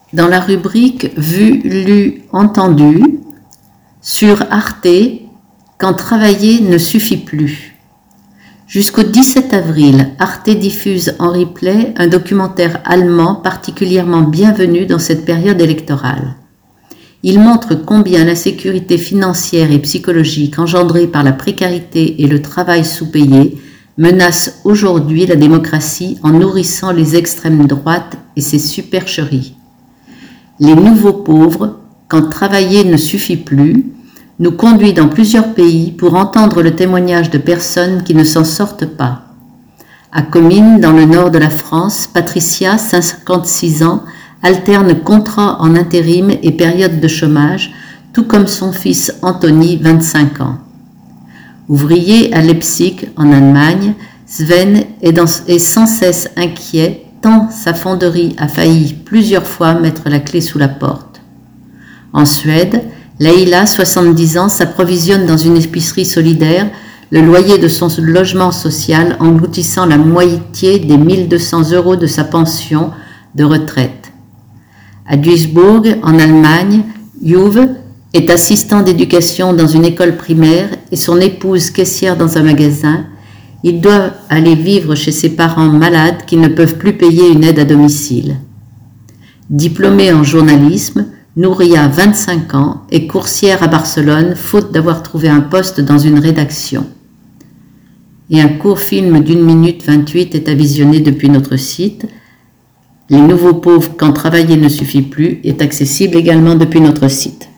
dans la rubrique Vu, lu, entendu sur Arte, quand travailler ne suffit plus. Jusqu'au 17 avril, Arte diffuse en replay un documentaire allemand particulièrement bienvenu dans cette période électorale. Il montre combien l'insécurité financière et psychologique engendrée par la précarité et le travail sous-payé menace aujourd'hui la démocratie en nourrissant les extrêmes droites et ses supercheries. Les nouveaux pauvres, quand travailler ne suffit plus, nous conduit dans plusieurs pays pour entendre le témoignage de personnes qui ne s'en sortent pas. À Comines, dans le nord de la France, Patricia, 56 ans, alterne contrat en intérim et période de chômage, tout comme son fils Anthony, 25 ans. Ouvrier à Leipzig, en Allemagne, Sven est sans cesse inquiet tant sa fonderie a failli plusieurs fois mettre la clé sous la porte. En Suède, Leila, 70 ans, s'approvisionne dans une épicerie solidaire, le loyer de son logement social engloutissant la moitié des 1 200 € de sa pension de retraite. À Duisburg, en Allemagne, Juve est assistant d'éducation dans une école primaire et son épouse caissière dans un magasin. Ils doivent aller vivre chez ses parents malades qui ne peuvent plus payer une aide à domicile. Diplômée en journalisme, Nouria, 25 ans, est coursière à Barcelone, faute d'avoir trouvé un poste dans une rédaction. Et un court film d'1 minute 28 est à visionner depuis notre site. Les nouveaux pauvres, quand travailler ne suffit plus, est accessible également depuis notre site.